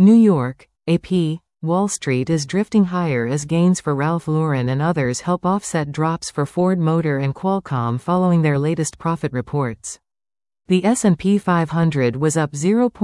New York, AP, Wall Street is drifting higher as gains for Ralph Lauren and others help offset drops for Ford Motor and Qualcomm following their latest profit reports. The S&P 500 was up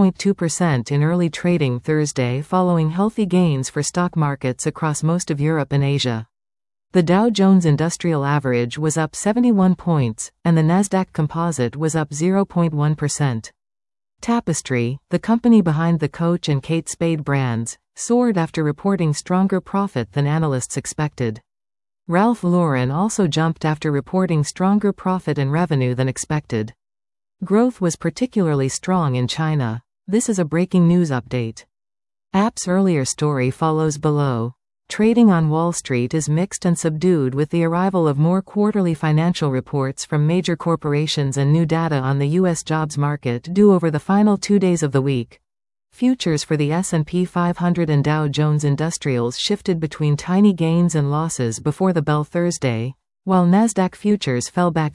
0.2% in early trading Thursday following healthy gains for stock markets across most of Europe and Asia. The Dow Jones Industrial Average was up 71 points, and the Nasdaq Composite was up 0.1%. Tapestry, the company behind the Coach and Kate Spade brands, soared after reporting stronger profit than analysts expected. Ralph Lauren also jumped after reporting stronger profit and revenue than expected. Growth was particularly strong in China. This is a breaking news update. App's earlier story follows below. Trading on Wall Street is mixed and subdued with the arrival of more quarterly financial reports from major corporations and new data on the U.S. jobs market due over the final 2 days of the week. Futures for the S&P 500 and Dow Jones Industrials shifted between tiny gains and losses before the bell Thursday, while Nasdaq futures fell back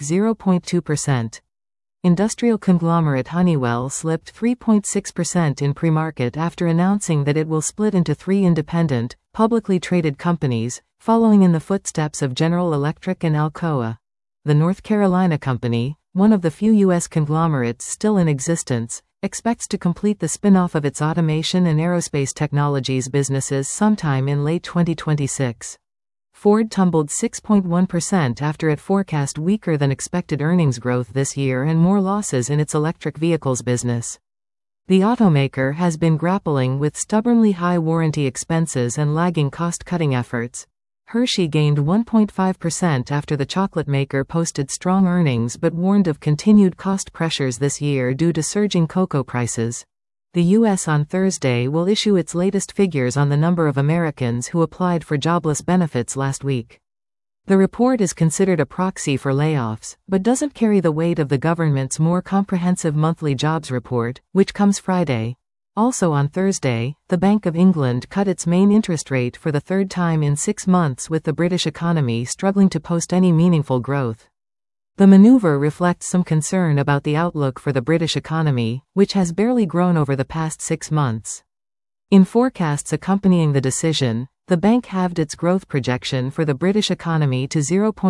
0.2%. Industrial conglomerate Honeywell slipped 3.6% in pre-market after announcing that it will split into 3 independent, publicly traded companies, following in the footsteps of General Electric and Alcoa. The North Carolina company, one of the few U.S. conglomerates still in existence, expects to complete the spin-off of its automation and aerospace technologies businesses sometime in late 2026. Ford tumbled 6.1% after it forecast weaker than expected earnings growth this year and more losses in its electric vehicles business. The automaker has been grappling with stubbornly high warranty expenses and lagging cost-cutting efforts. Hershey gained 1.5% after the chocolate maker posted strong earnings but warned of continued cost pressures this year due to surging cocoa prices. The U.S. on Thursday will issue its latest figures on the number of Americans who applied for jobless benefits last week. The report is considered a proxy for layoffs, but doesn't carry the weight of the government's more comprehensive monthly jobs report, which comes Friday. Also on Thursday, the Bank of England cut its main interest rate for the 3rd time in 6 months with the British economy struggling to post any meaningful growth. The maneuver reflects some concern about the outlook for the British economy, which has barely grown over the past 6 months. In forecasts accompanying the decision, the bank halved its growth projection for the British economy to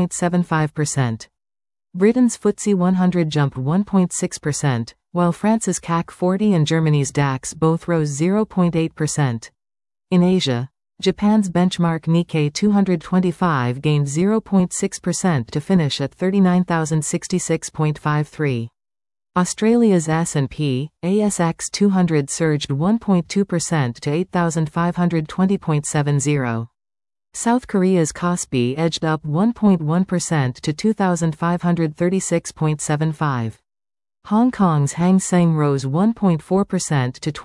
0.75%. Britain's FTSE 100 jumped 1.6%, while France's CAC 40 and Germany's DAX both rose 0.8%. In Asia, Japan's benchmark Nikkei 225 gained 0.6% to finish at 39,066.53. Australia's S&P, ASX 200 surged 1.2% to 8,520.70. South Korea's Kospi edged up 1.1% to 2,536.75. Hong Kong's Hang Seng rose 1.4% to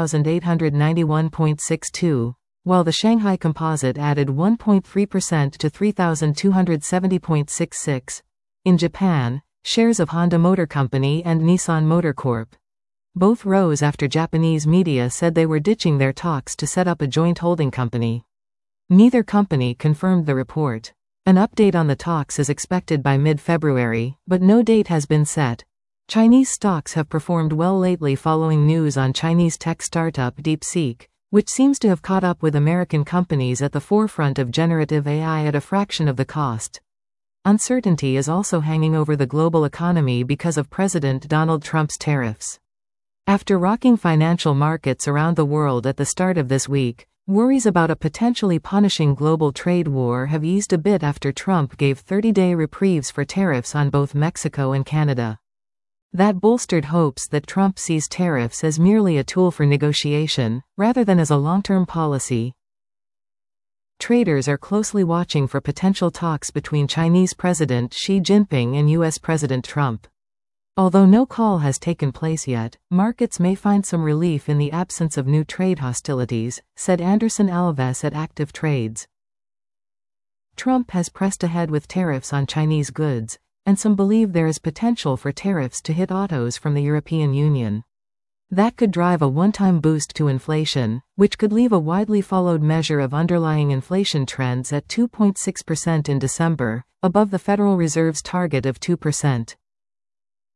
20,891.62. While the Shanghai Composite added 1.3% to 3,270.66. In Japan, shares of Honda Motor Company and Nissan Motor Corp. both rose after Japanese media said they were ditching their talks to set up a joint holding company. Neither company confirmed the report. An update on the talks is expected by mid-February, but no date has been set. Chinese stocks have performed well lately following news on Chinese tech startup DeepSeek, which seems to have caught up with American companies at the forefront of generative AI at a fraction of the cost. Uncertainty is also hanging over the global economy because of President Donald Trump's tariffs. After rocking financial markets around the world at the start of this week, worries about a potentially punishing global trade war have eased a bit after Trump gave 30-day reprieves for tariffs on both Mexico and Canada. That bolstered hopes that Trump sees tariffs as merely a tool for negotiation, rather than as a long-term policy. Traders are closely watching for potential talks between Chinese President Xi Jinping and U.S. President Trump. Although no call has taken place yet, markets may find some relief in the absence of new trade hostilities, said Anderson Alves at Active Trades. Trump has pressed ahead with tariffs on Chinese goods, and some believe there is potential for tariffs to hit autos from the European Union. That could drive a one-time boost to inflation, which could leave a widely followed measure of underlying inflation trends at 2.6% in December, above the Federal Reserve's target of 2%.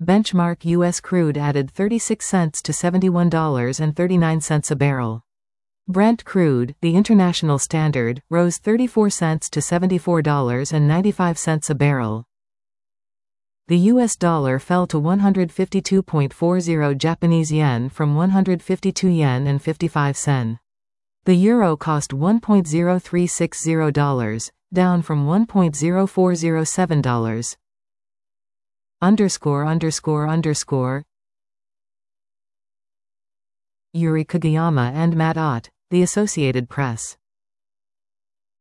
Benchmark U.S. crude added 36 cents to $71.39 a barrel. Brent crude, the international standard, rose 34 cents to $74.95 a barrel. The US dollar fell to 152.40 Japanese yen from 152 yen and 55 sen. The euro cost $1.0360, down from $1.0407. Yuri Kageyama and Matt Ott, The Associated Press.